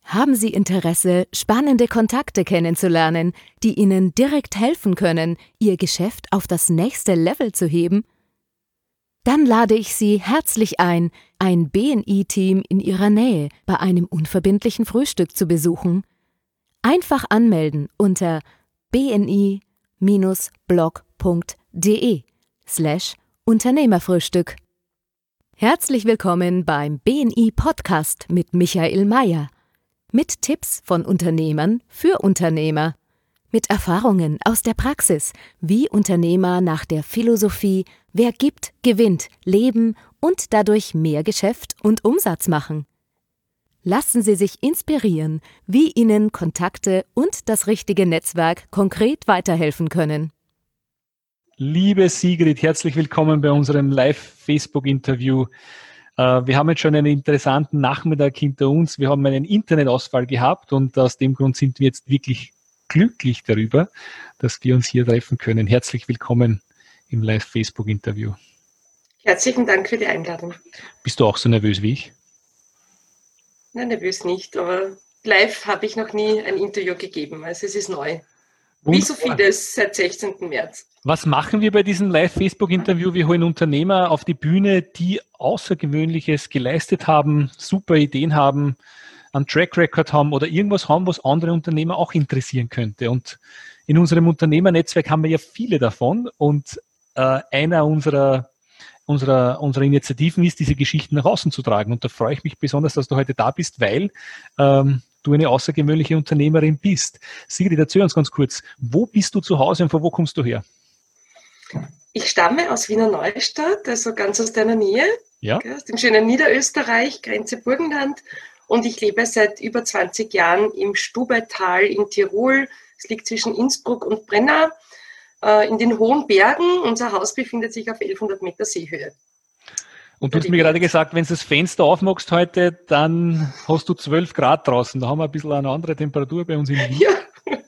Haben Sie Interesse, spannende Kontakte kennenzulernen, die Ihnen direkt helfen können, Ihr Geschäft auf das nächste Level zu heben? Dann lade ich Sie herzlich ein BNI-Team in Ihrer Nähe bei einem unverbindlichen Frühstück zu besuchen. Einfach anmelden unter bni-blog.de/Unternehmerfrühstück. Herzlich willkommen beim BNI-Podcast mit Michael Mayer. Mit Tipps von Unternehmern für Unternehmer. Mit Erfahrungen aus der Praxis, wie Unternehmer nach der Philosophie „Wer gibt, gewinnt" leben und dadurch mehr Geschäft und Umsatz machen. Lassen Sie sich inspirieren, wie Ihnen Kontakte und das richtige Netzwerk konkret weiterhelfen können. Liebe Sigrid, herzlich willkommen bei unserem Live-Facebook-Interview. Wir haben jetzt schon einen interessanten Nachmittag hinter uns. Wir haben einen Internetausfall gehabt und aus dem Grund sind wir jetzt wirklich glücklich darüber, dass wir uns hier treffen können. Herzlich willkommen im Live-Facebook-Interview. Herzlichen Dank für die Einladung. Bist du auch so nervös wie ich? Nein, nervös nicht, aber live habe ich noch nie ein Interview gegeben. Also es ist neu. Wie so vieles seit 16. März. Was machen wir bei diesem Live-Facebook-Interview? Wir holen Unternehmer auf die Bühne, die Außergewöhnliches geleistet haben, super Ideen haben, einen Track Record haben oder irgendwas haben, was andere Unternehmer auch interessieren könnte. Und in unserem Unternehmernetzwerk haben wir ja viele davon. Und einer unserer Initiativen ist, diese Geschichten nach außen zu tragen. Und da freue ich mich besonders, dass du heute da bist, weil du eine außergewöhnliche Unternehmerin bist. Sigrid, erzähl uns ganz kurz, wo bist du zu Hause und von wo kommst du her? Ich stamme aus Wiener Neustadt, also ganz aus deiner Nähe, ja. Aus dem schönen Niederösterreich, Grenze Burgenland. Und ich lebe seit über 20 Jahren im Stubaital in Tirol. Es liegt zwischen Innsbruck und Brenna in den hohen Bergen. Unser Haus befindet sich auf 1100 Meter Seehöhe. Und du hast mir gerade gesagt, wenn du das Fenster aufmachst heute, dann hast du 12 Grad draußen. Da haben wir ein bisschen eine andere Temperatur bei uns in Wien. Ja,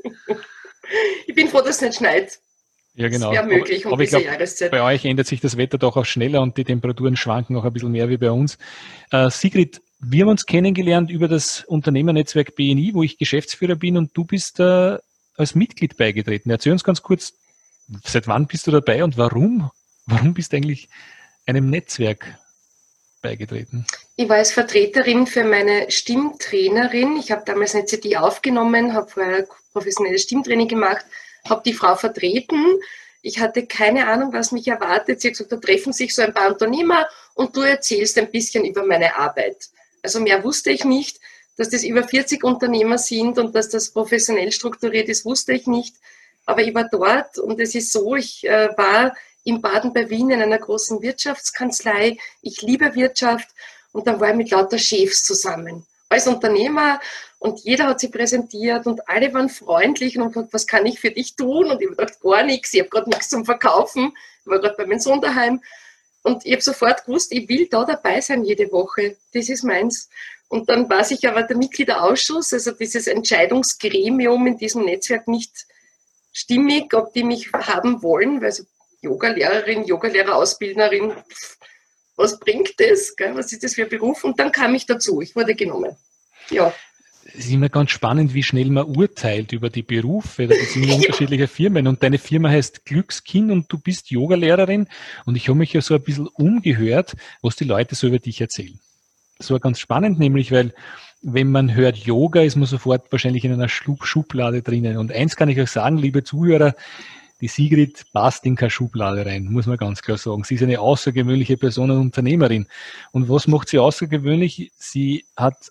ich bin froh, dass es nicht schneit. Ja, genau. Das wäre möglich aber ich glaube, bei euch ändert sich das Wetter doch auch schneller und die Temperaturen schwanken auch ein bisschen mehr wie bei uns. Sigrid, wir haben uns kennengelernt über das Unternehmernetzwerk BNI, wo ich Geschäftsführer bin und du bist als Mitglied beigetreten. Erzähl uns ganz kurz, seit wann bist du dabei und warum? Warum bist du eigentlich einem Netzwerk beigetreten? Ich war als Vertreterin für meine Stimmtrainerin. Ich habe damals eine CD aufgenommen, habe vorher professionelles Stimmtraining gemacht, habe die Frau vertreten. Ich hatte keine Ahnung, was mich erwartet. Sie hat gesagt, da treffen sich so ein paar Unternehmer und du erzählst ein bisschen über meine Arbeit. Also mehr wusste ich nicht. Dass das über 40 Unternehmer sind und dass das professionell strukturiert ist, wusste ich nicht. Aber ich war dort und es ist so, ich war in Baden bei Wien in einer großen Wirtschaftskanzlei. Ich liebe Wirtschaft und dann war ich mit lauter Chefs zusammen. Als Unternehmer und jeder hat sich präsentiert und alle waren freundlich und haben gesagt, was kann ich für dich tun? Und ich habe gedacht, gar nichts, ich habe gerade nichts zum Verkaufen. Ich war gerade bei meinem Sohn daheim und ich habe sofort gewusst, ich will da dabei sein jede Woche. Das ist meins. Und dann war sich aber der Mitgliederausschuss, also dieses Entscheidungsgremium in diesem Netzwerk nicht stimmig, ob die mich haben wollen, weil so Yoga-Lehrerin, Yoga-Lehrer-Ausbildnerin, was bringt das? Gell? Was ist das für ein Beruf? Und dann kam ich dazu, ich wurde genommen. Ja. Es ist immer ganz spannend, wie schnell man urteilt über die Berufe. Das sind unterschiedliche Firmen und deine Firma heißt Glückskind und du bist Yogalehrerin und ich habe mich ja so ein bisschen umgehört, was die Leute so über dich erzählen. Das war ganz spannend, nämlich, weil wenn man hört Yoga, ist man sofort wahrscheinlich in einer Schublade drinnen. Und eins kann ich euch sagen, liebe Zuhörer, die Sigrid passt in keine Schublade rein, muss man ganz klar sagen. Sie ist eine außergewöhnliche Person und Unternehmerin. Und was macht sie außergewöhnlich? Sie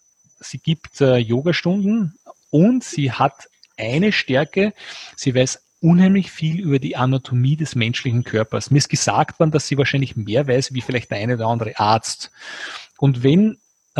gibt Yogastunden und sie hat eine Stärke, sie weiß unheimlich viel über die Anatomie des menschlichen Körpers. Mir ist gesagt worden, dass sie wahrscheinlich mehr weiß, wie vielleicht der eine oder andere Arzt. Und wenn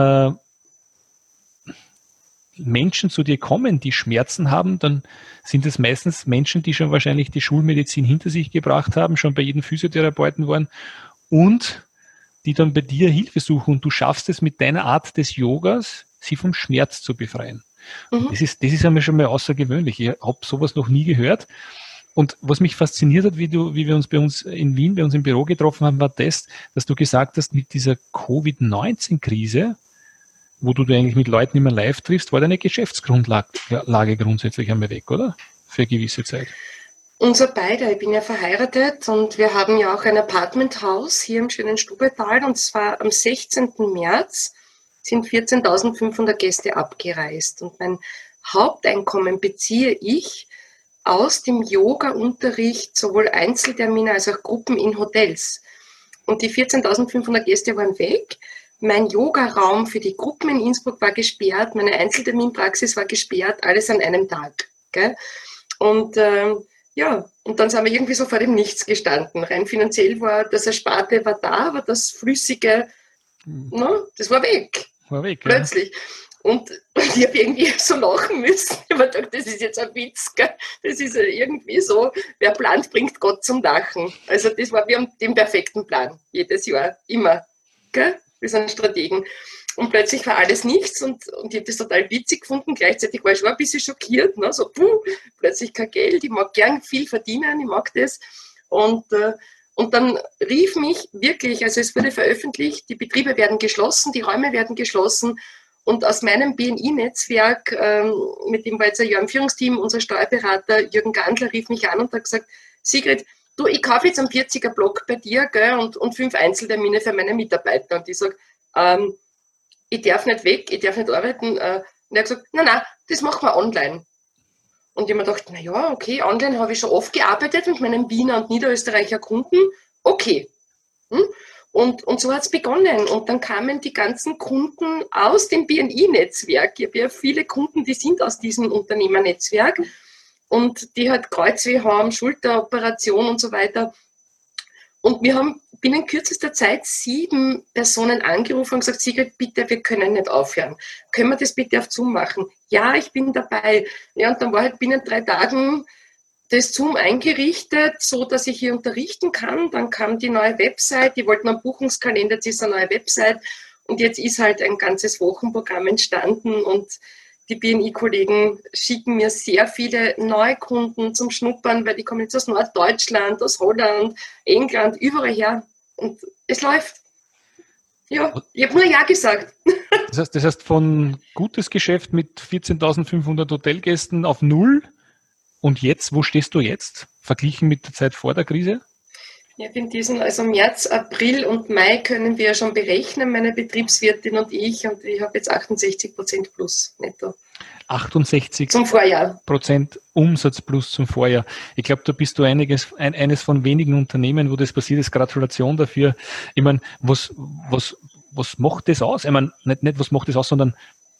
Menschen zu dir kommen, die Schmerzen haben, dann sind es meistens Menschen, die schon wahrscheinlich die Schulmedizin hinter sich gebracht haben, schon bei jedem Physiotherapeuten waren und die dann bei dir Hilfe suchen und du schaffst es mit deiner Art des Yogas, sie vom Schmerz zu befreien. Das ist einmal schon mal außergewöhnlich. Ich habe sowas noch nie gehört. Und was mich fasziniert hat, wie wir uns bei uns in Wien, bei uns im Büro getroffen haben, war das, dass du gesagt hast, mit dieser Covid-19-Krise wo du dich eigentlich mit Leuten immer live triffst, war deine Geschäftsgrundlage grundsätzlich einmal weg, oder? Für eine gewisse Zeit. Unser beider, ich bin ja verheiratet und wir haben ja auch ein Apartmenthaus hier im schönen Stubaital und zwar am 16. März sind 14.500 Gäste abgereist und mein Haupteinkommen beziehe ich aus dem Yoga-Unterricht, sowohl Einzeltermine als auch Gruppen in Hotels. Und die 14.500 Gäste waren weg. Mein Yoga-Raum für die Gruppen in Innsbruck war gesperrt, meine Einzelterminpraxis war gesperrt, alles an einem Tag. Gell? Und und dann sind wir irgendwie so vor dem Nichts gestanden. Rein finanziell war das Ersparte war da, aber das Flüssige, das war weg. War weg, plötzlich. Ja. Und ich habe irgendwie so lachen müssen. Ich habe gedacht, das ist jetzt ein Witz. Gell? Das ist irgendwie so, wer plant, bringt Gott zum Lachen. Also wir haben den perfekten Plan, jedes Jahr, immer. Gell? Wir sind Strategen. Und plötzlich war alles nichts und ich habe das total witzig gefunden. Gleichzeitig war ich schon ein bisschen schockiert. Ne? So, plötzlich kein Geld. Ich mag gern viel verdienen, ich mag das. Und dann rief mich wirklich, also es wurde veröffentlicht, die Betriebe werden geschlossen, die Räume werden geschlossen. Und aus meinem BNI-Netzwerk, mit dem war jetzt ein Jahr im Führungsteam, unser Steuerberater Jürgen Gandler rief mich an und hat gesagt, Sigrid, du, ich kaufe jetzt einen 40er-Block bei dir, gell, und 5 Einzeltermine für meine Mitarbeiter. Und ich sage, ich darf nicht weg, ich darf nicht arbeiten. Und er hat gesagt, nein, das machen wir online. Und ich habe mir gedacht, naja, okay, online habe ich schon oft gearbeitet mit meinen Wiener und Niederösterreicher Kunden. Okay. Und so hat es begonnen. Und dann kamen die ganzen Kunden aus dem BNI-Netzwerk. Ich habe ja viele Kunden, die sind aus diesem Unternehmernetzwerk und die halt Kreuzweh haben, Schulteroperation und so weiter. Und wir haben binnen kürzester Zeit 7 Personen angerufen und gesagt, Sigrid, bitte, wir können nicht aufhören. Können wir das bitte auf Zoom machen? Ja, ich bin dabei. Ja, und dann war halt binnen 3 Tagen das Zoom eingerichtet, so dass ich hier unterrichten kann. Dann kam die neue Website, die wollten einen Buchungskalender, jetzt ist eine neue Website und jetzt ist halt ein ganzes Wochenprogramm entstanden und die BNI-Kollegen schicken mir sehr viele Neukunden zum Schnuppern, weil die kommen jetzt aus Norddeutschland, aus Holland, England, überall her und es läuft. Ja, ich habe nur Ja gesagt. Das heißt, von gutes Geschäft mit 14.500 Hotelgästen auf 0. Und jetzt, wo stehst du jetzt, verglichen mit der Zeit vor der Krise? Ja, in diesen, also März, April und Mai können wir schon berechnen, meine Betriebswirtin und ich habe jetzt 68% plus netto. 68% zum Vorjahr. Umsatz plus zum Vorjahr. Ich glaube, da bist du eines von wenigen Unternehmen, wo das passiert ist. Gratulation dafür. Ich meine, was macht das aus? Ich meine, nicht was macht das aus, sondern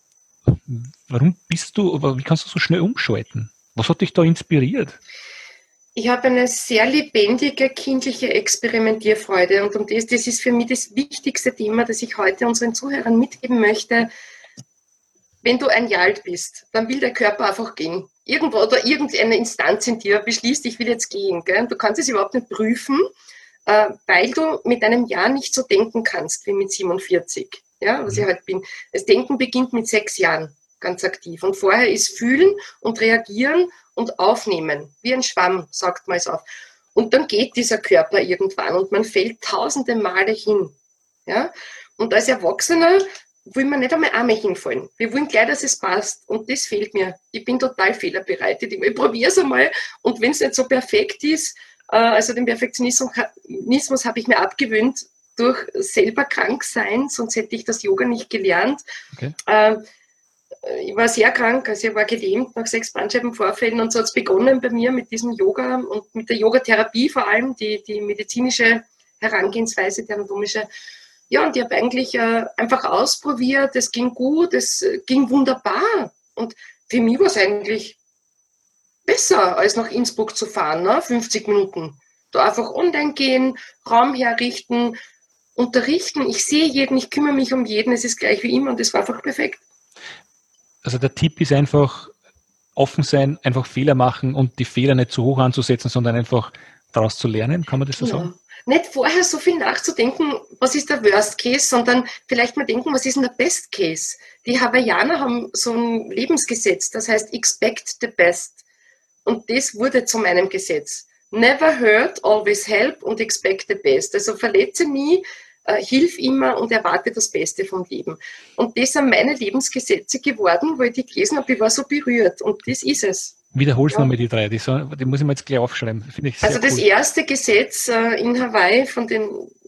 wie kannst du so schnell umschalten? Was hat dich da inspiriert? Ich habe eine sehr lebendige kindliche Experimentierfreude und das ist für mich das wichtigste Thema, das ich heute unseren Zuhörern mitgeben möchte. Wenn du ein Jahr alt bist, dann will der Körper einfach gehen. Irgendwo oder irgendeine Instanz in dir beschließt, ich will jetzt gehen. Gell? Du kannst es überhaupt nicht prüfen, weil du mit einem Jahr nicht so denken kannst wie mit 47, ja, was ich halt bin. Das Denken beginnt mit 6 Jahren. Ganz aktiv. Und vorher ist Fühlen und Reagieren und Aufnehmen. Wie ein Schwamm, sagt man es auf. Und dann geht dieser Körper irgendwann und man fällt tausende Male hin. Ja? Und als Erwachsener will man nicht einmal hinfallen. Wir wollen gleich, dass es passt. Und das fehlt mir. Ich bin total fehlerbereitet. Ich probiere es einmal. Und wenn es nicht so perfekt ist, also den Perfektionismus habe ich mir abgewöhnt durch selber krank sein, sonst hätte ich das Yoga nicht gelernt. Okay. Ich war sehr krank, also ich war gelähmt nach 6 Bandscheibenvorfällen und so hat es begonnen bei mir mit diesem Yoga und mit der Yogatherapie vor allem, die medizinische Herangehensweise, die anatomische. Ja, und ich habe eigentlich einfach ausprobiert, es ging gut, es ging wunderbar und für mich war es eigentlich besser, als nach Innsbruck zu fahren, ne? 50 Minuten. Da einfach online gehen, Raum herrichten, unterrichten, ich sehe jeden, ich kümmere mich um jeden, es ist gleich wie immer und es war einfach perfekt. Also der Tipp ist einfach offen sein, einfach Fehler machen und die Fehler nicht zu hoch anzusetzen, sondern einfach daraus zu lernen. Kann man das so sagen? Nicht vorher so viel nachzudenken, was ist der Worst Case, sondern vielleicht mal denken, was ist denn der Best Case? Die Hawaiianer haben so ein Lebensgesetz, das heißt expect the best. Und das wurde zu meinem Gesetz. Never hurt, always help und expect the best. Also verletze nie, hilf immer und erwarte das Beste vom Leben. Und das sind meine Lebensgesetze geworden, weil ich die gelesen habe, ich war so berührt und das ist es. Wiederholst nochmal die 3, die muss ich mir jetzt gleich aufschreiben. Finde ich sehr also das cool. erste Gesetz in Hawaii von den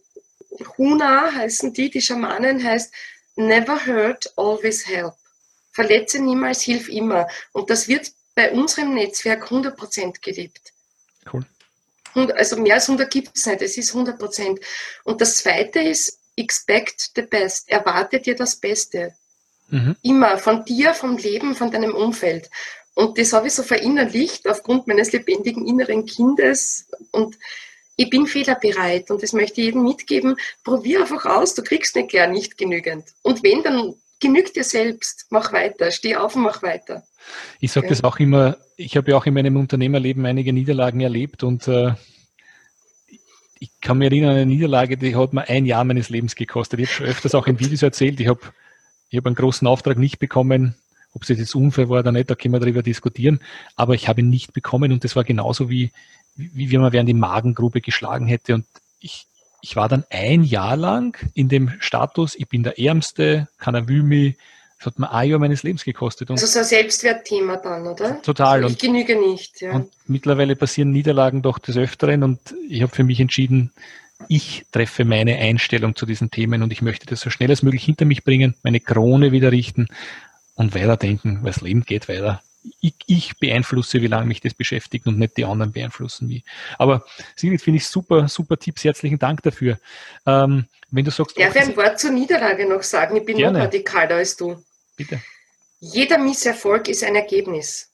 Huna heißen die Schamanen, heißt Never hurt, always help. Verletze niemals, hilf immer. Und das wird bei unserem Netzwerk 100% gelebt. Cool. Also mehr als 100 gibt es nicht, es ist 100%. Und das zweite ist, expect the best. Erwarte dir das Beste. Immer von dir, vom Leben, von deinem Umfeld. Und das habe ich so verinnerlicht aufgrund meines lebendigen inneren Kindes. Und ich bin fehlerbereit und das möchte ich jedem mitgeben. Probier einfach aus, du kriegst nicht gleich nicht genügend. Und wenn, dann genügt dir selbst. Mach weiter, steh auf und mach weiter. Ich sage das auch immer, ich habe ja auch in meinem Unternehmerleben einige Niederlagen erlebt und ich kann mich erinnern an eine Niederlage, die hat mir 1 Jahr meines Lebens gekostet. Ich habe schon öfters auch in Videos erzählt, ich habe einen großen Auftrag nicht bekommen. Ob es jetzt unfair war oder nicht, da können wir darüber diskutieren. Aber ich habe ihn nicht bekommen und das war genauso wie wenn man während die Magengrube geschlagen hätte. Und ich war dann 1 Jahr lang in dem Status, ich bin der Ärmste, keiner will mich. Das hat mir 1 Jahr meines Lebens gekostet. Und also so ein Selbstwertthema dann, oder? total. Also ich genüge nicht. Ja. Und mittlerweile passieren Niederlagen doch des Öfteren und ich habe für mich entschieden, ich treffe meine Einstellung zu diesen Themen und ich möchte das so schnell als möglich hinter mich bringen, meine Krone wieder richten und weiterdenken, weil das Leben geht weiter. Ich beeinflusse, wie lange mich das beschäftigt und nicht die anderen beeinflussen wie. Aber Sigrid, finde ich super, super Tipps. Herzlichen Dank dafür. Wenn du sagst... Darf ich ein Wort zur Niederlage noch sagen? Ich bin Gerne. noch radikaler als du. Bitte. Jeder Misserfolg ist ein Ergebnis.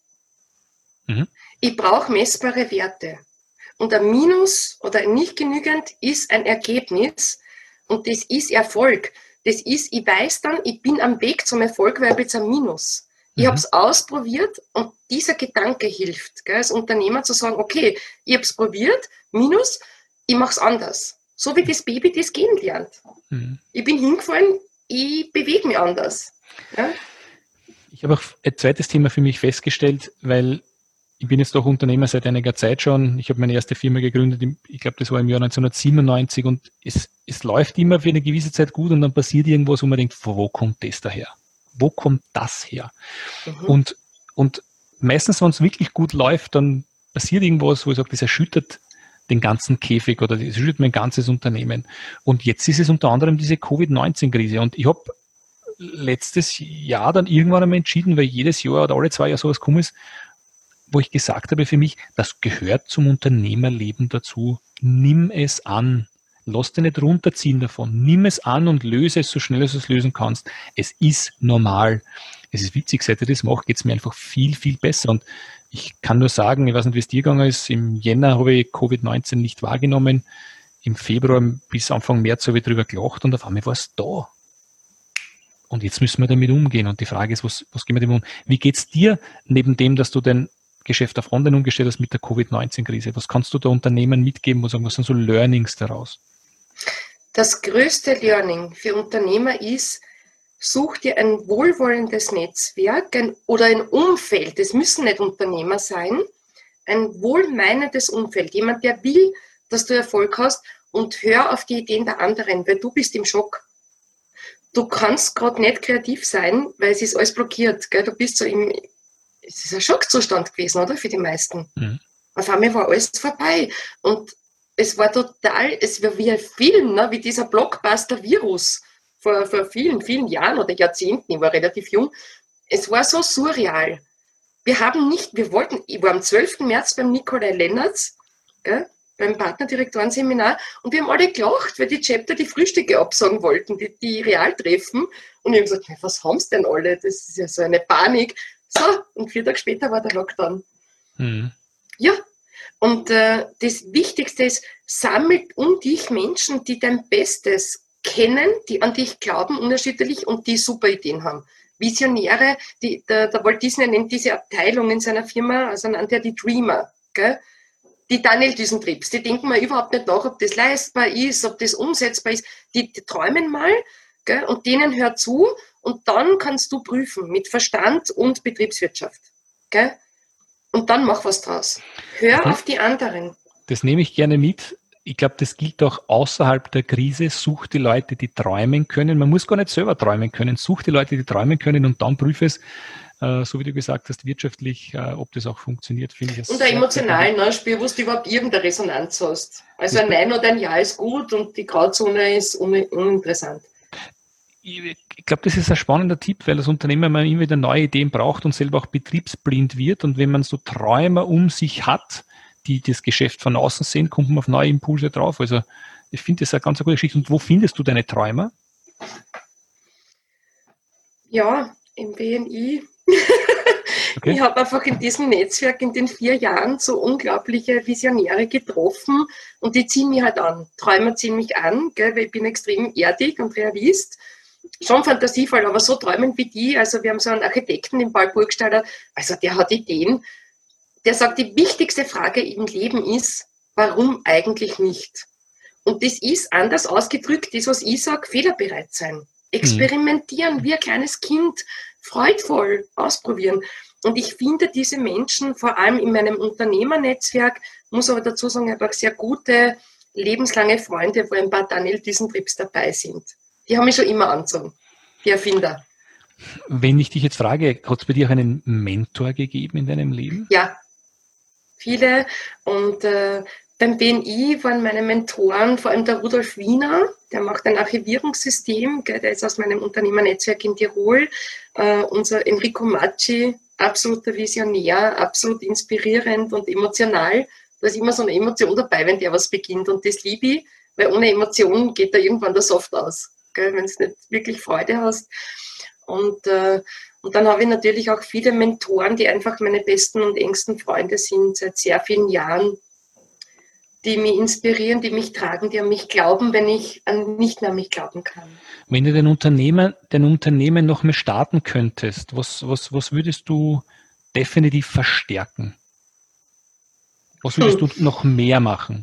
Ich brauche messbare Werte. Und ein Minus oder ein nicht genügend ist ein Ergebnis und das ist Erfolg. Das ist, ich weiß dann, ich bin am Weg zum Erfolg, weil ich jetzt ein Minus. Ich habe es ausprobiert und dieser Gedanke hilft, gell, als Unternehmer zu sagen, okay, ich habe es probiert, Minus, ich mache es anders. So wie das Baby das gehen lernt. Ich bin hingefallen, ich bewege mich anders. Ja? Ich habe auch ein zweites Thema für mich festgestellt, weil ich bin jetzt doch Unternehmer seit einiger Zeit schon. Ich habe meine erste Firma gegründet, ich glaube, das war im Jahr 1997 und es läuft immer für eine gewisse Zeit gut und dann passiert irgendwas, wo man denkt, wo kommt das daher? Wo kommt das her? Und meistens, wenn es wirklich gut läuft, dann passiert irgendwas, wo ich sage, das erschüttert den ganzen Käfig oder das erschüttert mein ganzes Unternehmen. Und jetzt ist es unter anderem diese Covid-19-Krise und ich habe letztes Jahr dann irgendwann einmal entschieden, weil jedes Jahr oder alle 2 Jahre sowas kommt ist, wo ich gesagt habe für mich, das gehört zum Unternehmerleben dazu. Nimm es an. Lass dich nicht runterziehen davon. Nimm es an und löse es so schnell, als du es lösen kannst. Es ist normal. Es ist witzig, seit ich das mache, geht es mir einfach viel, viel besser. Und ich kann nur sagen, ich weiß nicht, wie es dir gegangen ist, im Jänner habe ich Covid-19 nicht wahrgenommen. Im Februar bis Anfang März habe ich drüber gelacht und auf einmal war es da. Und jetzt müssen wir damit umgehen. Und die Frage ist, was gehen wir damit um? Wie geht es dir, neben dem, dass du dein Geschäft auf Online umgestellt hast mit der Covid-19-Krise? Was kannst du da Unternehmen mitgeben? Was sind so Learnings daraus? Das größte Learning für Unternehmer ist, such dir ein wohlwollendes Netzwerk oder ein Umfeld. Es müssen nicht Unternehmer sein. Ein wohlmeinendes Umfeld. Jemand, der will, dass du Erfolg hast und hör auf die Ideen der anderen, weil du bist im Schock. Du kannst gerade nicht kreativ sein, weil es ist alles blockiert. Gell? Du bist so es ist ein Schockzustand gewesen, oder? Für die meisten. Auf einmal war alles vorbei. Und es war wie ein Film, ne? Wie dieser Blockbuster-Virus vor vielen, vielen Jahren oder Jahrzehnten. Ich war relativ jung. Es war so surreal. Ich war am 12. März beim Nikolai Lennertz, beim Partnerdirektorenseminar und wir haben alle gelacht, weil die Chapter die Frühstücke absagen wollten, die Realtreffen. Und ich habe gesagt, was haben sie denn alle? Das ist ja so eine Panik. So, und 4 Tage später war der Lockdown. Ja, und das Wichtigste ist, sammelt um dich Menschen, die dein Bestes kennen, die an dich glauben, unterschiedlich und die super Ideen haben. Visionäre, der Walt Disney nennt diese Abteilung in seiner Firma, also an der die Dreamer, gell? Die Daniel Düsentriebs, die denken mal überhaupt nicht nach, ob das leistbar ist, ob das umsetzbar ist. Die träumen mal, gell? Und denen hör zu und dann kannst du prüfen mit Verstand und Betriebswirtschaft. Gell? Und dann mach was draus. Hör auf die anderen. Das nehme ich gerne mit. ich glaube, das gilt auch außerhalb der Krise. Such die Leute, die träumen können. Man muss gar nicht selber träumen können. Such die Leute, die träumen können und dann prüfe es, so wie du gesagt hast, wirtschaftlich, ob das auch funktioniert, finde ich. Und auch emotional, ne? Spür, wo du überhaupt irgendeine Resonanz hast. Also ein Nein oder ein Ja ist gut und die Grauzone ist uninteressant. Ich glaube, das ist ein spannender Tipp, weil das Unternehmen immer wieder neue Ideen braucht und selber auch betriebsblind wird. Und wenn man so Träumer um sich hat, die das Geschäft von außen sehen, kommt man auf neue Impulse drauf. Also ich finde das eine ganz gute Geschichte. Und wo findest du deine Träumer? Ja, im BNI. Okay. Ich habe einfach in diesem Netzwerk in den 4 Jahren so unglaubliche Visionäre getroffen und die ziehen mich halt an. Träumer ziehen mich an, gell, weil ich bin extrem erdig und Realist. Schon fantasievoll, aber so träumend wie die. Also wir haben so einen Architekten, den Paul Burgstaller, also der hat Ideen. Der sagt, die wichtigste Frage im Leben ist, warum eigentlich nicht? Und das ist anders ausgedrückt, das, was ich sage, fehlerbereit sein. Experimentieren wie ein kleines Kind, freudvoll ausprobieren. Und ich finde diese Menschen, vor allem in meinem Unternehmernetzwerk, muss aber dazu sagen, ich habe auch sehr gute, lebenslange Freunde, wo ein paar Daniel Diesentriebs dabei sind. Die haben mich schon immer angezogen, die Erfinder. Wenn ich dich jetzt frage, hat es bei dir auch einen Mentor gegeben in deinem Leben? Ja, viele. Und beim BNI waren meine Mentoren vor allem der Rudolf Wiener, der macht ein Archivierungssystem, gell, der ist aus meinem Unternehmernetzwerk in Tirol. Unser Enrico Macci, absoluter Visionär, absolut inspirierend und emotional. Da ist immer so eine Emotion dabei, wenn der was beginnt. Und das liebe ich, weil ohne Emotionen geht da irgendwann der Soft aus, gell, wenn du nicht wirklich Freude hast. Und dann habe ich natürlich auch viele Mentoren, die einfach meine besten und engsten Freunde sind seit sehr vielen Jahren, die mich inspirieren, die mich tragen, die an mich glauben, wenn ich nicht mehr an mich glauben kann. Wenn du dein Unternehmen noch mehr starten könntest, was würdest du definitiv verstärken? Was würdest du noch mehr machen?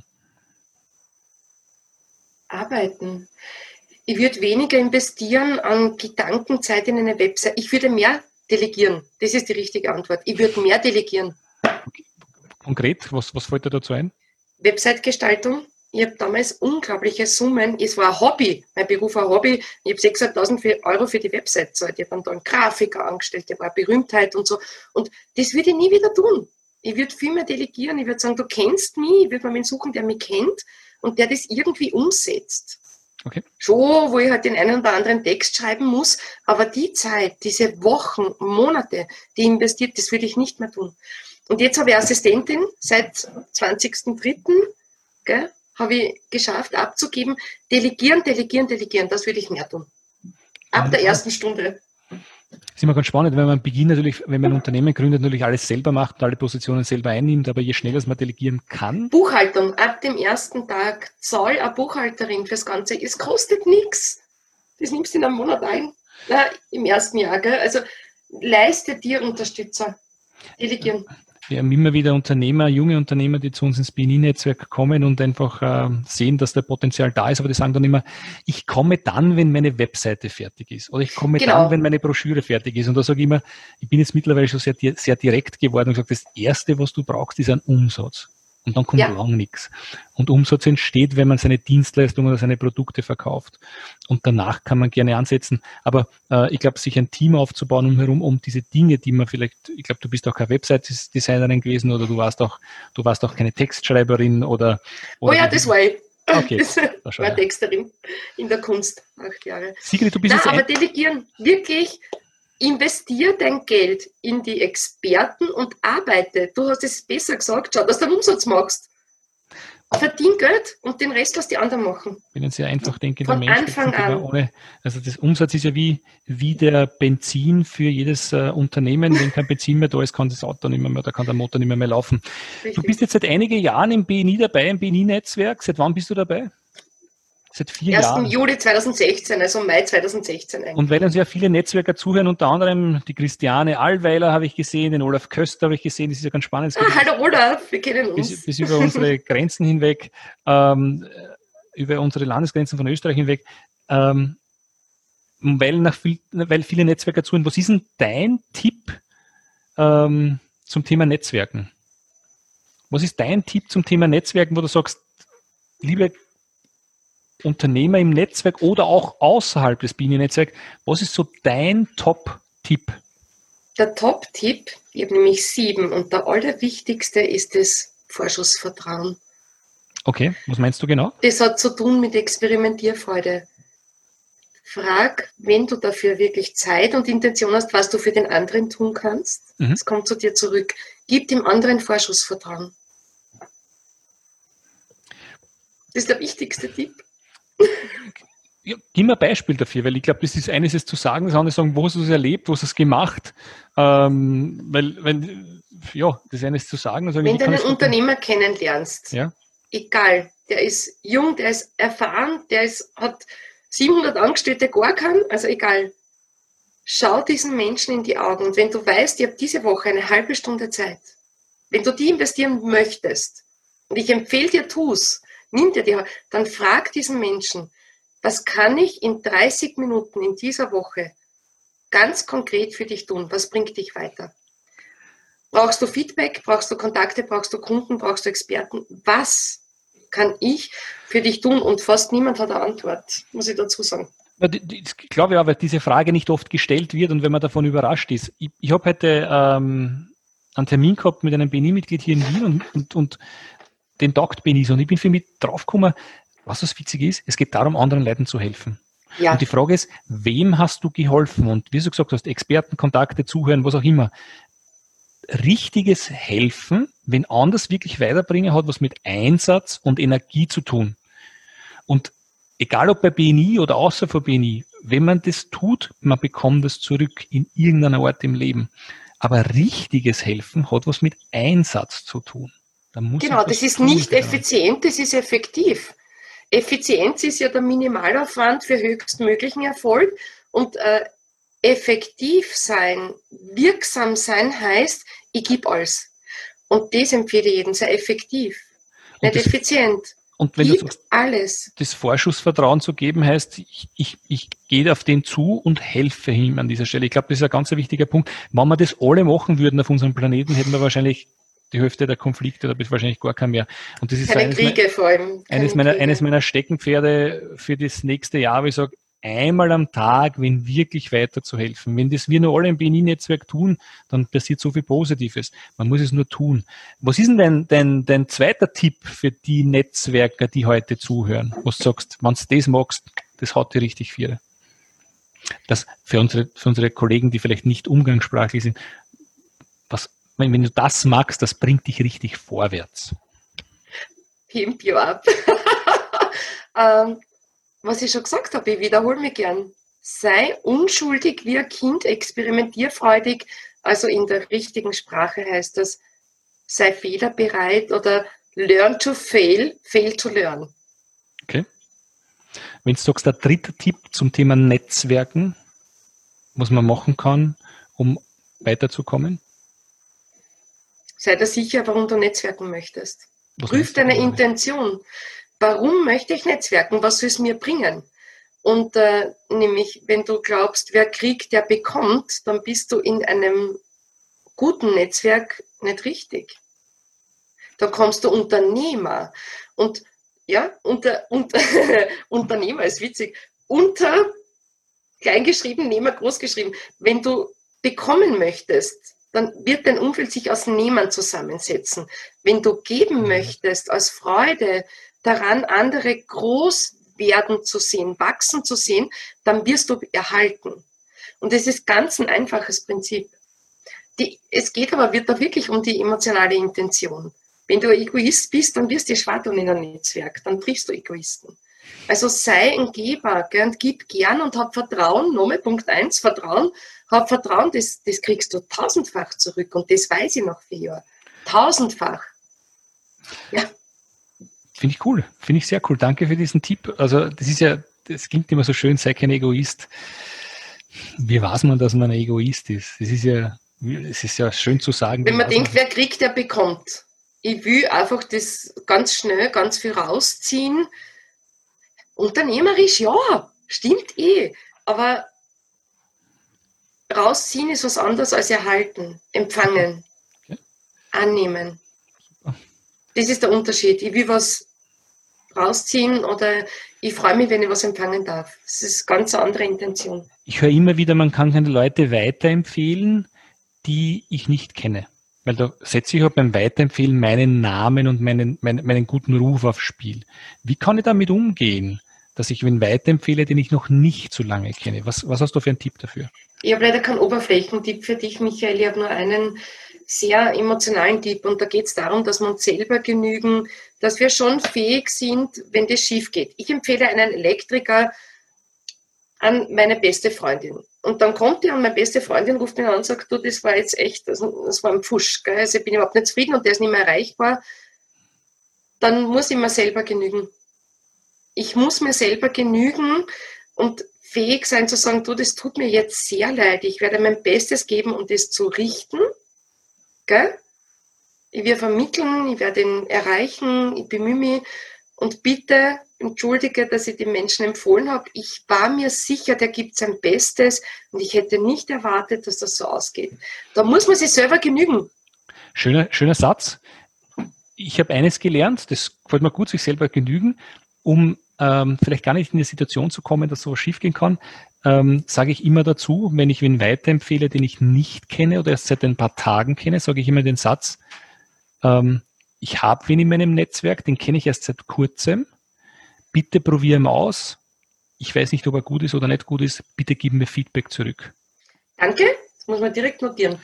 Arbeiten. Ich würde weniger investieren an Gedankenzeit in eine Website. Ich würde mehr delegieren. Das ist die richtige Antwort. Ich würde mehr delegieren. Konkret, was fällt dir dazu ein? Website-Gestaltung. Ich habe damals unglaubliche Summen. Es war ein Hobby. Mein Beruf war ein Hobby. Ich habe 6.500 Euro für die Website gezahlt. Ich habe dann einen Grafiker angestellt, der war Berühmtheit und so. Und das würde ich nie wieder tun. Ich würde viel mehr delegieren. Ich würde sagen, du kennst mich. Ich würde mir einen suchen, der mich kennt und der das irgendwie umsetzt. Okay. Schon, wo ich halt den einen oder anderen Text schreiben muss, aber die Zeit, diese Wochen, Monate, die investiert, das würde ich nicht mehr tun. Und jetzt habe ich Assistentin seit 20.03. Habe ich geschafft abzugeben. Delegieren, das würde ich mehr tun. Ab der ersten Stunde. Das ist immer ganz spannend, wenn man beginnt natürlich, wenn man ein Unternehmen gründet, natürlich alles selber macht und alle Positionen selber einnimmt, aber je schneller man delegieren kann. Buchhaltung, ab dem ersten Tag zahl eine Buchhalterin fürs Ganze. Es kostet nichts. Das nimmst du in einem Monat ein. Im ersten Jahr, gell? Also leiste dir Unterstützer. Delegieren. Wir haben immer wieder junge Unternehmer, die zu uns ins BNI-Netzwerk kommen und einfach sehen, dass der Potenzial da ist, aber die sagen dann immer, ich komme dann, wenn meine Webseite fertig ist oder ich komme dann, wenn meine Broschüre fertig ist. Und da sage ich immer, ich bin jetzt mittlerweile schon sehr, sehr direkt geworden und sage, das Erste, was du brauchst, ist ein Umsatz. Und dann kommt lang nichts. Und Umsatz entsteht, wenn man seine Dienstleistungen oder seine Produkte verkauft. Und danach kann man gerne ansetzen. Aber ich glaube, sich ein Team aufzubauen um diese Dinge, die man vielleicht, ich glaube, du bist auch keine Website-Designerin gewesen oder du warst auch keine Textschreiberin oder oh ja, das war ich. Okay. Das war Texterin in der Kunst, 8 Jahre. Sigrid, du bist jetzt aber delegieren, wirklich. Investier dein Geld in die Experten und arbeite. Du hast es besser gesagt, schau, dass du einen Umsatz machst. Verdien Geld und den Rest lass die anderen machen. Ich bin ein sehr einfach denkender Von Mensch. Anfang an. Also das Umsatz ist ja wie der Benzin für jedes Unternehmen. Wenn kein Benzin mehr da ist, kann das Auto nicht mehr, da kann der Motor nicht mehr laufen. Richtig. Du bist jetzt seit einigen Jahren im BNI dabei, im BNI-Netzwerk. Seit wann bist du dabei? Seit 4 Jahren. 1. Juli 2016, also Mai 2016 eigentlich. Und weil uns ja viele Netzwerker zuhören, unter anderem die Christiane Allweiler habe ich gesehen, den Olaf Köster habe ich gesehen, das ist ja ganz spannend. Hallo Olaf, wir kennen uns. Bis über unsere Grenzen hinweg, über unsere Landesgrenzen von Österreich hinweg, weil viele Netzwerker zuhören. Was ist denn dein Tipp zum Thema Netzwerken? Was ist dein Tipp zum Thema Netzwerken, wo du sagst, liebe Unternehmer im Netzwerk oder auch außerhalb des BNI-Netzwerks, was ist so dein Top-Tipp? Der Top-Tipp, ich habe nämlich 7 und der allerwichtigste ist das Vorschussvertrauen. Okay, was meinst du genau? Das hat zu tun mit Experimentierfreude. Frag, wenn du dafür wirklich Zeit und Intention hast, was du für den anderen tun kannst. Es kommt zu dir zurück. Gib dem anderen Vorschussvertrauen. Das ist der wichtigste Tipp. Ja, gib mir ein Beispiel dafür, weil ich glaube, das ist eines ist zu sagen, das andere sagen, wo hast du es erlebt, wo hast du es gemacht? Das eine ist zu sagen. Also wenn du einen Unternehmer kennenlernst, ja? Egal, der ist jung, der ist erfahren, hat 700 Angestellte, gar keinen, also egal. Schau diesen Menschen in die Augen und wenn du weißt, ich habe diese Woche eine halbe Stunde Zeit, wenn du die investieren möchtest und ich empfehle dir, tu's, nimm dir die, dann frag diesen Menschen, was kann ich in 30 Minuten in dieser Woche ganz konkret für dich tun? Was bringt dich weiter? Brauchst du Feedback? Brauchst du Kontakte? Brauchst du Kunden? Brauchst du Experten? Was kann ich für dich tun? Und fast niemand hat eine Antwort, muss ich dazu sagen. Ich glaube ja, weil diese Frage nicht oft gestellt wird und wenn man davon überrascht ist. Ich habe heute einen Termin gehabt mit einem BNI-Mitglied hier in Wien und den taugt BNI so. Und ich bin für mich draufgekommen, was das Witzige ist, es geht darum, anderen Leuten zu helfen. Ja. Und die Frage ist, wem hast du geholfen? Und wie du gesagt hast, Experten, Kontakte, Zuhören, was auch immer. Richtiges Helfen, wenn anders wirklich weiterbringen, hat was mit Einsatz und Energie zu tun. Und egal ob bei BNI oder außer von BNI, wenn man das tut, man bekommt es zurück in irgendeiner Art im Leben. Aber richtiges Helfen hat was mit Einsatz zu tun. Genau, das ist nicht effizient, das ist effektiv. Effizienz ist ja der Minimalaufwand für höchstmöglichen Erfolg und effektiv sein, wirksam sein heißt, ich gebe alles. Und das empfehle ich jedem, sei effektiv, nicht effizient. Und wenn gib du sagst, alles. Das Vorschussvertrauen zu geben, heißt, ich gehe auf den zu und helfe ihm an dieser Stelle. Ich glaube, das ist ein ganz wichtiger Punkt. Wenn wir das alle machen würden auf unserem Planeten, hätten wir wahrscheinlich die Hälfte der Konflikte oder bis wahrscheinlich gar keinen mehr. Und das ist keine Kriege vor allem. Eines meiner Steckenpferde für das nächste Jahr, wo ich sage, einmal am Tag, wenn wirklich weiterzuhelfen. Wenn das wir nur alle im BNI-Netzwerk tun, dann passiert so viel Positives. Man muss es nur tun. Was ist denn dein zweiter Tipp für die Netzwerker, die heute zuhören? Was du sagst, wenn du das magst, das haut dir richtig viel. Das für unsere Kollegen, die vielleicht nicht umgangssprachlich sind, wenn du das magst, das bringt dich richtig vorwärts. Pimp you up. Was ich schon gesagt habe, ich wiederhole mich gern. Sei unschuldig wie ein Kind, experimentierfreudig, also in der richtigen Sprache heißt das, sei fehlerbereit oder learn to fail, fail to learn. Okay. Wenn du sagst, der dritte Tipp zum Thema Netzwerken, was man machen kann, um weiterzukommen? Sei dir sicher, warum du netzwerken möchtest. Prüf deine Intention. Warum möchte ich netzwerken? Was soll es mir bringen? Und nämlich, wenn du glaubst, wer kriegt, der bekommt, dann bist du in einem guten Netzwerk nicht richtig. Da kommst du Unternehmer. Und ja, Unternehmer ist witzig. Unter kleingeschrieben, Nehmer großgeschrieben. Wenn du bekommen möchtest, dann wird dein Umfeld sich aus Nehmern zusammensetzen. Wenn du geben möchtest, aus Freude daran, andere groß werden zu sehen, wachsen zu sehen, dann wirst du erhalten. Und das ist ganz ein einfaches Prinzip. Es geht aber wird da wirklich um die emotionale Intention. Wenn du Egoist bist, dann wirst du schwach tun in einem Netzwerk, dann triffst du Egoisten. Also sei ein Geber, und gib gern und hab Vertrauen, nochmal Punkt 1, Vertrauen, hab Vertrauen, das kriegst du 1000-fach zurück und das weiß ich nach 4 Jahren. 1000-fach. Ja. Finde ich cool, finde ich sehr cool. Danke für diesen Tipp. Also das klingt immer so schön, sei kein Egoist. Wie weiß man, dass man ein Egoist ist? Es ist ja schön zu sagen. Wenn man denkt, wer kriegt, der bekommt. Ich will einfach das ganz schnell, ganz viel rausziehen. Unternehmerisch, ja, stimmt aber rausziehen ist was anderes als erhalten, empfangen, annehmen. Das ist der Unterschied. Ich will was rausziehen oder ich freue mich, wenn ich was empfangen darf. Das ist eine ganz andere Intention. Ich höre immer wieder, man kann keine Leute weiterempfehlen, die ich nicht kenne. Weil da setze ich auch beim Weiterempfehlen meinen Namen und meinen guten Ruf aufs Spiel. Wie kann ich damit umgehen, dass ich wen weiterempfehle, den ich noch nicht so lange kenne? Was hast du für einen Tipp dafür? Ich habe leider keinen Oberflächentipp für dich, Michael. Ich habe nur einen sehr emotionalen Tipp. Und da geht es darum, dass wir uns selber genügen, dass wir schon fähig sind, wenn das schief geht. Ich empfehle einen Elektriker an meine beste Freundin. Und dann kommt er und meine beste Freundin ruft mich an und sagt, du, das war jetzt echt, also, das war ein Pfusch. Gell? Also ich bin überhaupt nicht zufrieden und der ist nicht mehr erreichbar. Dann muss ich mir selber genügen. Ich muss mir selber genügen und fähig sein zu sagen, du, das tut mir jetzt sehr leid. Ich werde mein Bestes geben, um das zu richten. Gell? Ich werde vermitteln, ich werde ihn erreichen, ich bemühe mich und bitte entschuldige, dass ich den Menschen empfohlen habe. Ich war mir sicher, der gibt sein Bestes und ich hätte nicht erwartet, dass das so ausgeht. Da muss man sich selber genügen. Schöner Satz. Ich habe eines gelernt, das gefällt mir gut, sich selber genügen, um vielleicht gar nicht in die Situation zu kommen, dass sowas schiefgehen kann, sage ich immer dazu, wenn ich wen weiterempfehle, den ich nicht kenne oder erst seit ein paar Tagen kenne, sage ich immer den Satz, ich habe wen in meinem Netzwerk, den kenne ich erst seit kurzem, bitte probiere ihn aus, ich weiß nicht, ob er gut ist oder nicht gut ist, bitte gib mir Feedback zurück. Danke, das muss man direkt notieren.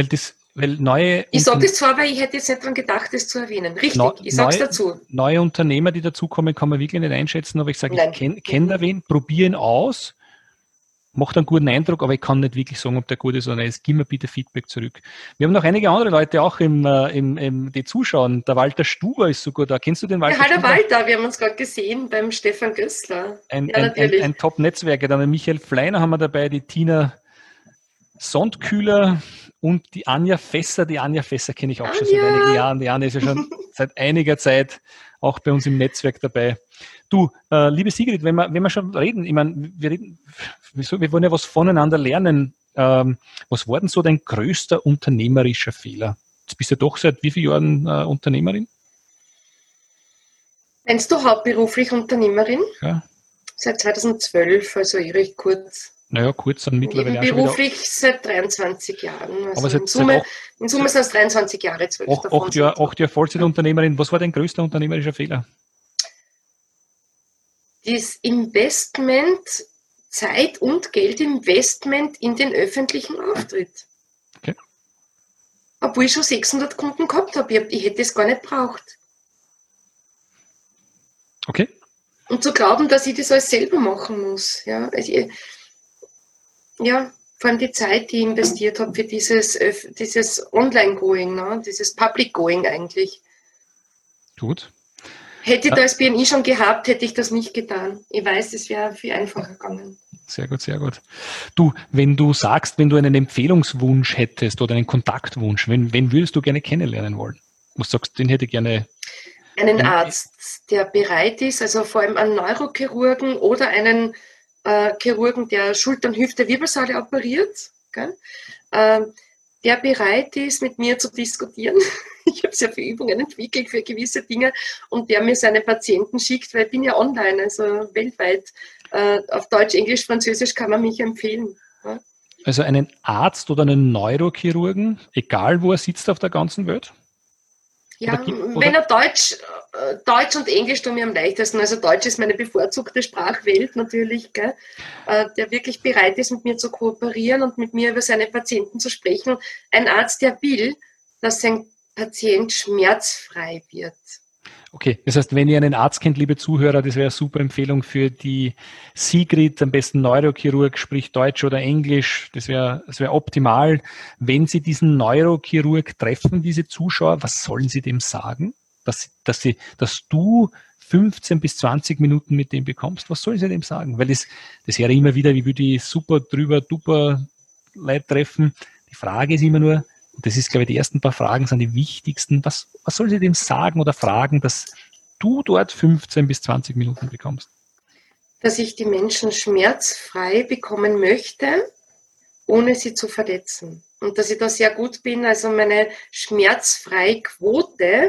Ich sage das zwar, weil ich hätte jetzt nicht daran gedacht, das zu erwähnen. Richtig, ich sage es dazu. Neue Unternehmer, die dazukommen, kann man wirklich nicht einschätzen, aber ich sage, ich kenne da wen, probiere ihn aus, macht einen guten Eindruck, aber ich kann nicht wirklich sagen, ob der gut ist oder nicht. Gib mir bitte Feedback zurück. Wir haben noch einige andere Leute auch die zuschauen. Der Walter Stuber ist sogar da. Kennst du den Walter Stuber? Ja, hallo Walter, wir haben uns gerade gesehen beim Stefan Gößler. Ein Top-Netzwerker. Dann den Michael Fleiner haben wir dabei, die Tina Sondkühler und die Anja Fässer. Die Anja Fässer kenne ich auch schon seit einigen Jahren. Die Anja ist ja schon seit einiger Zeit auch bei uns im Netzwerk dabei. Du, liebe Sigrid, wenn wir schon reden, ich meine, wir wollen ja was voneinander lernen. Was war denn so dein größter unternehmerischer Fehler? Jetzt bist du doch seit wie vielen Jahren Unternehmerin? Meinst du hauptberuflich Unternehmerin? Ja. Seit 2012, also recht kurz. Naja, kurz, dann mittlerweile auch schon beruflich seit 23 Jahren. Also aber in Summe sind es 23 Jahre, 12 davon. 8 Jahre Vollzeitunternehmerin. Was war dein größter unternehmerischer Fehler? Das Investment, Zeit- und Geldinvestment in den öffentlichen Auftritt. Okay. Obwohl ich schon 600 Kunden gehabt habe. Ich hätte es gar nicht braucht. Okay. Und zu glauben, dass ich das alles selber machen muss. Ja, also vor allem die Zeit, die ich investiert habe für dieses Online-Going, ne? Dieses Public-Going eigentlich. Gut. Hätte ich das BNI schon gehabt, hätte ich das nicht getan. Ich weiß, es wäre viel einfacher gegangen. Sehr gut, sehr gut. Du, wenn du einen Empfehlungswunsch hättest oder einen Kontaktwunsch, wen würdest du gerne kennenlernen wollen? Du sagst, den hätte ich gerne. Einen Arzt, der bereit ist, also vor allem einen Neurochirurgen oder einen Chirurgen, der Schultern, Hüfte, Wirbelsäule operiert, gell? Der bereit ist, mit mir zu diskutieren. Ich habe sehr viele Übungen entwickelt für gewisse Dinge und der mir seine Patienten schickt, weil ich bin ja online, also weltweit. Auf Deutsch, Englisch, Französisch kann man mich empfehlen. Ja? Also einen Arzt oder einen Neurochirurgen, egal wo er sitzt auf der ganzen Welt? Ja, wenn er Deutsch und Englisch tun mir am leichtesten. Also Deutsch ist meine bevorzugte Sprachwelt natürlich, gell? Der wirklich bereit ist, mit mir zu kooperieren und mit mir über seine Patienten zu sprechen. Ein Arzt, der will, dass sein Patient schmerzfrei wird. Okay, das heißt, wenn ihr einen Arzt kennt, liebe Zuhörer, das wäre eine super Empfehlung für die Sigrid, am besten Neurochirurg, spricht Deutsch oder Englisch, das wäre optimal. Wenn Sie diesen Neurochirurg treffen, diese Zuschauer, was sollen Sie dem sagen? Dass du 15 bis 20 Minuten mit dem bekommst, was sollen Sie dem sagen? Weil das höre ich immer wieder, wie wir die super drüber, duper Leute treffen. Die Frage ist immer nur, das ist, glaube ich, die ersten paar Fragen sind die wichtigsten. Was soll sie dem sagen oder fragen, dass du dort 15 bis 20 Minuten bekommst? Dass ich die Menschen schmerzfrei bekommen möchte, ohne sie zu verletzen. Und dass ich da sehr gut bin. Also meine schmerzfreie Quote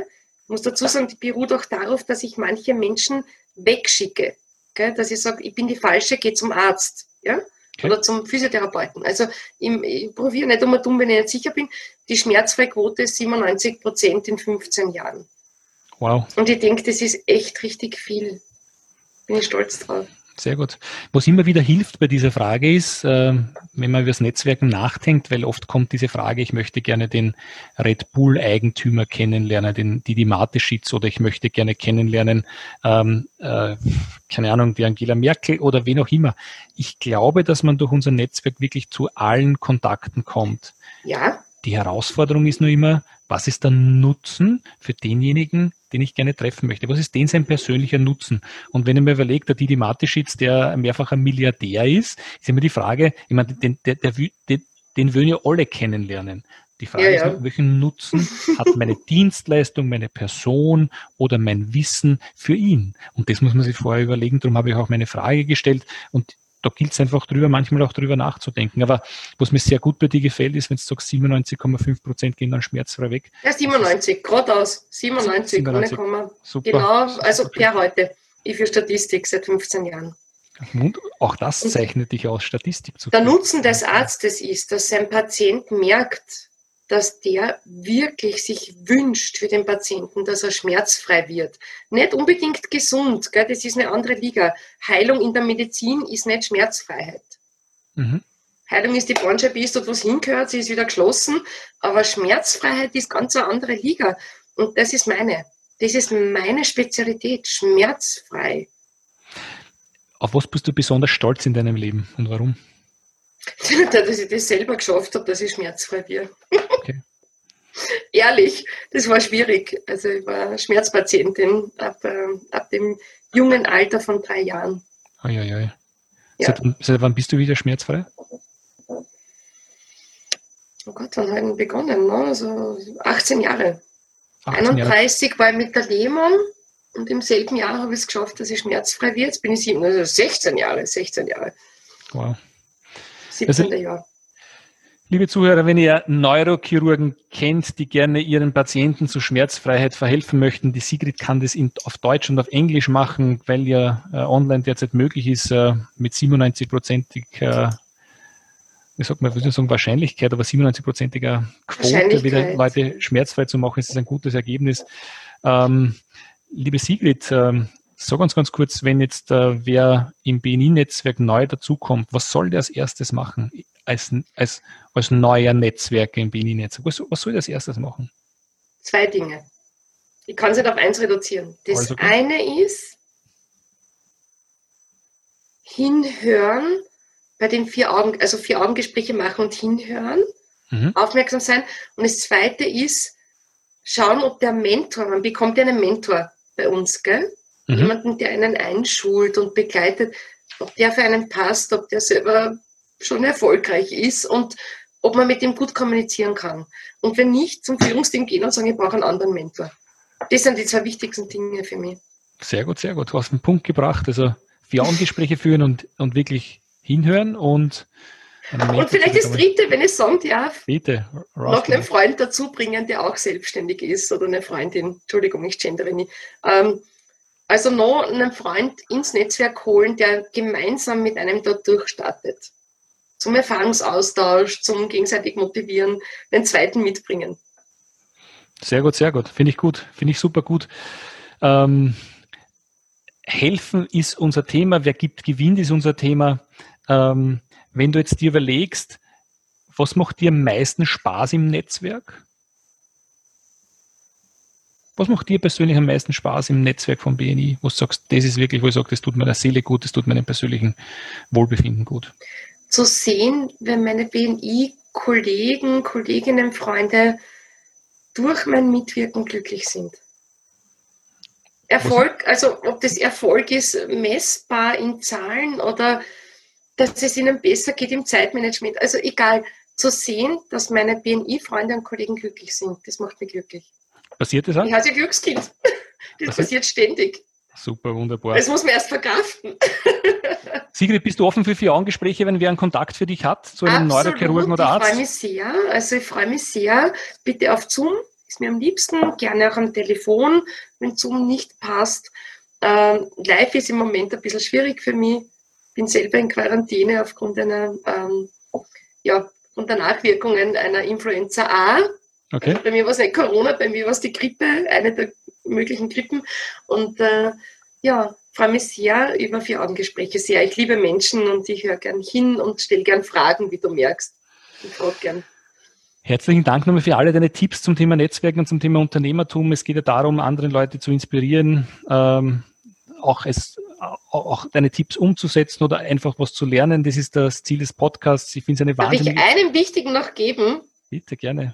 muss dazu sagen, die beruht auch darauf, dass ich manche Menschen wegschicke. Gell? Dass ich sage, ich bin die Falsche, geh zum Arzt. Ja? Okay. Oder zum Physiotherapeuten. Also ich probiere nicht immer dumm, wenn ich nicht sicher bin. Die Schmerzfreiquote ist 97% in 15 Jahren. Wow. Und ich denke, das ist echt richtig viel. Bin ich stolz drauf. Sehr gut. Was immer wieder hilft bei dieser Frage ist, wenn man über das Netzwerken nachdenkt, weil oft kommt diese Frage, ich möchte gerne den Red Bull-Eigentümer kennenlernen, die Mateschitz, oder ich möchte gerne kennenlernen, keine Ahnung, die Angela Merkel oder wen auch immer. Ich glaube, dass man durch unser Netzwerk wirklich zu allen Kontakten kommt. Ja. Die Herausforderung ist nur immer, was ist der Nutzen für denjenigen, den ich gerne treffen möchte? Was ist denn sein persönlicher Nutzen? Und wenn ich mir überlege, der Didi Mateschitz, der mehrfacher Milliardär ist immer die Frage, ich meine, den würden ja alle kennenlernen. Die Frage ist nur, welchen Nutzen hat meine Dienstleistung, meine Person oder mein Wissen für ihn? Und das muss man sich vorher überlegen. Darum habe ich auch meine Frage gestellt. Und da gilt es einfach manchmal auch drüber nachzudenken. Aber was mir sehr gut bei dir gefällt, ist, wenn du sagst, 97,5% gehen dann schmerzfrei weg. Ja, 97, geradeaus. 97, ohne Komma. Super. Genau, also per heute. Ich für Statistik seit 15 Jahren. Und auch das zeichnet dich aus, Statistik zu Der führen. Nutzen des Arztes ist, dass sein Patient merkt, dass der wirklich sich wünscht für den Patienten, dass er schmerzfrei wird. Nicht unbedingt gesund, gell? Das ist eine andere Liga. Heilung in der Medizin ist nicht Schmerzfreiheit. Mhm. Heilung ist die Bandscheibe, ist dort was hingehört, sie ist wieder geschlossen, aber Schmerzfreiheit ist ganz eine andere Liga. Und das ist meine Spezialität, schmerzfrei. Auf was bist du besonders stolz in deinem Leben und warum? Dass ich das selber geschafft habe, dass ich schmerzfrei bin. Okay. Ehrlich, das war schwierig. Also ich war Schmerzpatientin ab dem jungen Alter von 3 Jahren. Ja. Ja. Seit wann bist du wieder schmerzfrei? Oh Gott, wann habe ich begonnen? Ne? Also 18 Jahre. 18 Jahre. 31 war ich mit der Lehmann und im selben Jahr habe ich es geschafft, dass ich schmerzfrei werde. Jetzt bin ich 16 Jahre. Wow. 17. Jahr. Liebe Zuhörer, wenn ihr Neurochirurgen kennt, die gerne ihren Patienten zur Schmerzfreiheit verhelfen möchten, die Sigrid kann das auf Deutsch und auf Englisch machen, weil ja online derzeit möglich ist, mit 97%ig, Wahrscheinlichkeit, aber 97%iger Quote wieder Leute schmerzfrei zu machen, ist das ein gutes Ergebnis. Liebe Sigrid, sag uns ganz kurz, wenn jetzt wer im BNI-Netzwerk neu dazukommt, was soll der als erstes machen als neuer Netzwerker im BNI-Netzwerk? Was soll der als erstes machen? 2 Dinge. Ich kann es nicht auf 1 reduzieren. Das eine ist hinhören bei den 4-Augen-Gespräche machen und hinhören, aufmerksam sein. Und das zweite ist schauen, ob der Mentor, man bekommt ja einen Mentor bei uns, gell? Jemanden, der einen einschult und begleitet, ob der für einen passt, ob der selber schon erfolgreich ist und ob man mit dem gut kommunizieren kann. Und wenn nicht, zum Führungsteam gehen und sagen, ich brauche einen anderen Mentor. Das sind die 2 wichtigsten Dinge für mich. Sehr gut. Du hast den Punkt gebracht. Also 4-Augen-Gespräche führen und wirklich hinhören und vielleicht das dritte, wenn ich sagen darf, bitte, noch einen Freund dazu bringen, der auch selbstständig ist oder eine Freundin, Entschuldigung, ich gendere nicht. Also noch einen Freund ins Netzwerk holen, der gemeinsam mit einem dort durchstartet. Zum Erfahrungsaustausch, zum gegenseitig motivieren, den zweiten mitbringen. Sehr gut. Finde ich gut. Finde ich super gut. Helfen ist unser Thema. Wer gibt, gewinnt ist unser Thema. Wenn du jetzt dir überlegst, was macht dir am meisten Spaß im Netzwerk? Was macht dir persönlich am meisten Spaß im Netzwerk von BNI? Wo du sagst, das ist wirklich, wo ich sage, das tut meiner Seele gut, das tut meinem persönlichen Wohlbefinden gut. Zu sehen, wenn meine BNI-Kollegen, Kolleginnen, Freunde durch mein Mitwirken glücklich sind. Erfolg, also ob das Erfolg ist, messbar in Zahlen oder dass es ihnen besser geht im Zeitmanagement. Also egal, zu sehen, dass meine BNI-Freunde und Kollegen glücklich sind, das macht mich glücklich. Passiert das auch? Ich heiße Glückskind. Das passiert ständig. Super, wunderbar. Das muss man erst verkraften. Sigrid, bist du offen für 4-Augen-Gespräche, wenn wer einen Kontakt für dich hat, zu einem Neurochirurgen oder Arzt? Ich freue mich sehr. Bitte auf Zoom. ist mir am liebsten, gerne auch am Telefon, wenn Zoom nicht passt. Live ist im Moment ein bisschen schwierig für mich. Bin selber in Quarantäne aufgrund einer, von der Nachwirkungen einer Influenza A. Okay. Also bei mir war es nicht Corona, bei mir war es die Grippe, eine der möglichen Grippen. Und freue mich sehr über 4-Augen-Gespräche sehr. Ich liebe Menschen und ich höre gern hin und stelle gern Fragen, wie du merkst. Ich frage gern. Herzlichen Dank nochmal für alle deine Tipps zum Thema Netzwerken und zum Thema Unternehmertum. Es geht ja darum, andere Leute zu inspirieren, auch deine Tipps umzusetzen oder einfach was zu lernen. Das ist das Ziel des Podcasts. Ich finde es eine wahnsinnige... Darf ich einen wichtigen noch geben? Bitte, gerne.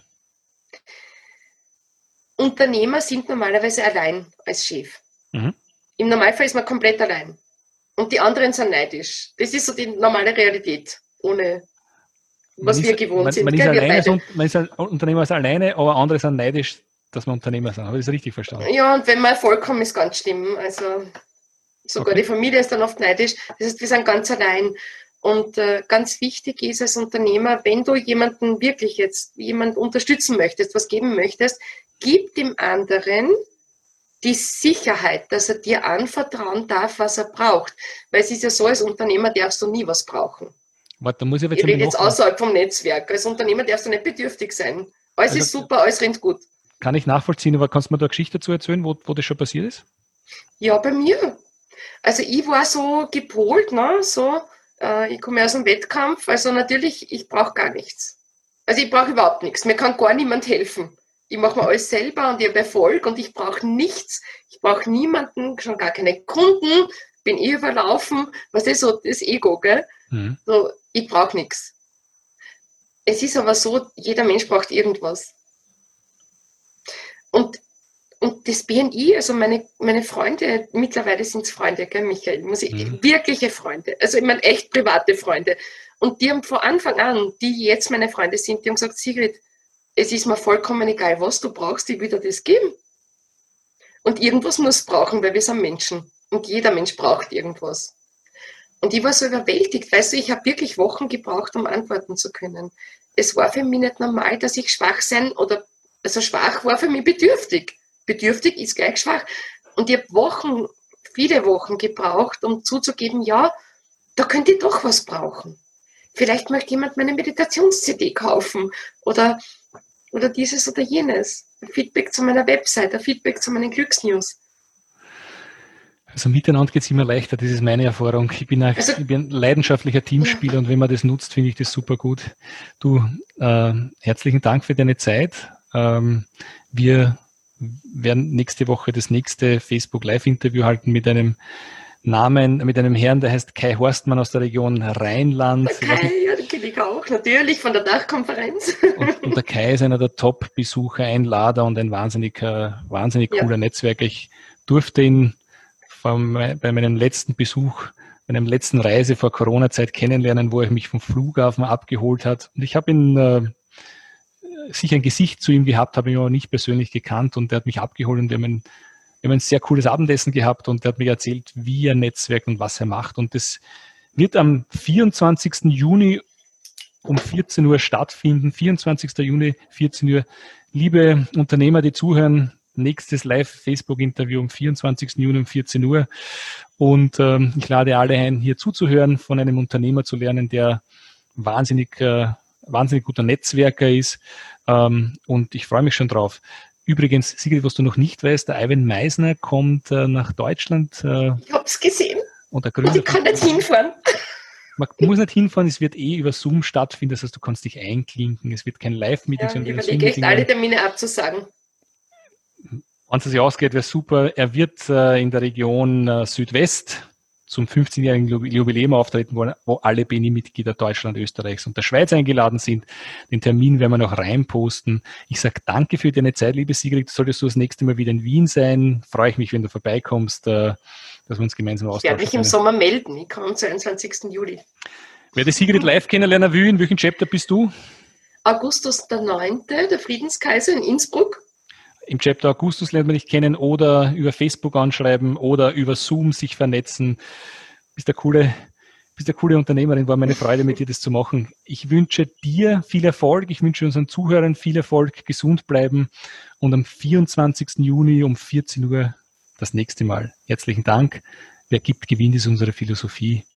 Unternehmer sind normalerweise allein als Chef. Mhm. Im Normalfall ist man komplett allein. Und die anderen sind neidisch. Das ist so die normale Realität, ohne was wir gewohnt sind. Man ist ein Unternehmer alleine, aber andere sind neidisch, dass wir Unternehmer sind. Habe ich das richtig verstanden? Ja, und wenn wir Erfolg haben, ist ganz schlimm. Also sogar die Familie ist dann oft neidisch. Das heißt, wir sind ganz allein. Und ganz wichtig ist als Unternehmer, wenn du jemanden wirklich jemand unterstützen möchtest, was geben möchtest, gib dem anderen die Sicherheit, dass er dir anvertrauen darf, was er braucht. Weil es ist ja so, als Unternehmer darfst du nie was brauchen. Warte, da muss ich Ich rede jetzt außerhalb vom Netzwerk. Als Unternehmer darfst du nicht bedürftig sein. Alles ist super, alles rennt gut. Kann ich nachvollziehen, aber kannst du mir da eine Geschichte dazu erzählen, wo das schon passiert ist? Ja, bei mir. Also ich war so gepolt, ne? Ich komme aus dem Wettkampf, also natürlich, ich brauche gar nichts. Also ich brauche überhaupt nichts. Mir kann gar niemand helfen. Ich mache mir alles selber und ich habe Erfolg und ich brauche nichts. Ich brauche niemanden, schon gar keine Kunden, bin überlaufen. Was ist so das Ego, gell? Mhm. So, ich brauche nichts. Es ist aber so, jeder Mensch braucht irgendwas. Und das BNI, also meine Freunde, mittlerweile sind es Freunde, gell, Michael, wirkliche Freunde, also ich meine echt private Freunde. Und die haben von Anfang an, die jetzt meine Freunde sind, die haben gesagt, Sigrid, es ist mir vollkommen egal, was du brauchst, ich will dir das geben. Und irgendwas muss brauchen, weil wir sind Menschen. Und jeder Mensch braucht irgendwas. Und ich war so überwältigt, weißt du, ich habe wirklich Wochen gebraucht, um antworten zu können. Es war für mich nicht normal, dass ich schwach schwach war für mich bedürftig. Bedürftig ist gleich schwach. Und ich habe viele Wochen gebraucht, um zuzugeben, ja, da könnte ich doch was brauchen. Vielleicht möchte jemand meine Meditations-CD kaufen oder dieses oder jenes. Ein Feedback zu meiner Website, ein Feedback zu meinen Glücksnews. Also miteinander geht es immer leichter, das ist meine Erfahrung. Ich bin ein leidenschaftlicher Teamspieler und wenn man das nutzt, finde ich das super gut. Du, herzlichen Dank für deine Zeit. Wir werden nächste Woche das nächste Facebook Live-Interview halten mit einem Herrn, der heißt Kai Horstmann aus der Region Rheinland. Der Kai, ja, den kenne ich auch, natürlich, von der Dachkonferenz. Und der Kai ist einer der Top-Besucher, Einlader und ein wahnsinnig cooler Netzwerker. Ich durfte ihn bei meinem letzten Besuch, bei meinem letzten Reise vor Corona-Zeit kennenlernen, wo er mich vom Flughafen abgeholt hat. Und ich habe ihn sicher ein Gesicht zu ihm gehabt, habe ihn aber nicht persönlich gekannt und er hat mich abgeholt und wir haben ein sehr cooles Abendessen gehabt und er hat mir erzählt, wie er netzwerkt und was er macht. Und das wird am 24. Juni um 14 Uhr stattfinden. 24. Juni, 14 Uhr. Liebe Unternehmer, die zuhören, nächstes Live-Facebook-Interview am 24. Juni um 14 Uhr. Und ich lade alle ein, hier zuzuhören, von einem Unternehmer zu lernen, der wahnsinnig guter Netzwerker ist. Und ich freue mich schon drauf. Übrigens, Sigrid, was du noch nicht weißt, der Ivan Meisner kommt nach Deutschland. Ich habe es gesehen. Und ich kann nicht hinfahren. Man muss nicht hinfahren, es wird über Zoom stattfinden, das heißt, du kannst dich einklinken, es wird kein Live-Meeting, sondern ich überlege echt, alle Termine abzusagen. Wenn es sich ausgeht, wäre super. Er wird in der Region Südwest zum 15-jährigen Jubiläum auftreten wollen, wo alle BNI-Mitglieder Deutschland, Österreichs und der Schweiz eingeladen sind. Den Termin werden wir noch reinposten. Ich sage danke für deine Zeit, liebe Sigrid. Solltest du das nächste Mal wieder in Wien sein, freue ich mich, wenn du vorbeikommst, dass wir uns gemeinsam austauschen. Ich werde mich im Sommer melden. Ich komme am 22. Juli. Wer die Sigrid live kennenlernen will, in welchem Chapter bist du? Augustus der 9., der Friedenskaiser in Innsbruck. Im Chapter Augustus lernt man dich kennen oder über Facebook anschreiben oder über Zoom sich vernetzen. Bist eine coole bist eine coole Unternehmerin, war meine Freude, mit dir das zu machen. Ich wünsche dir viel Erfolg, ich wünsche unseren Zuhörern viel Erfolg, gesund bleiben und am 24. Juni um 14 Uhr das nächste Mal. Herzlichen Dank. Wer gibt, gewinnt, ist unsere Philosophie.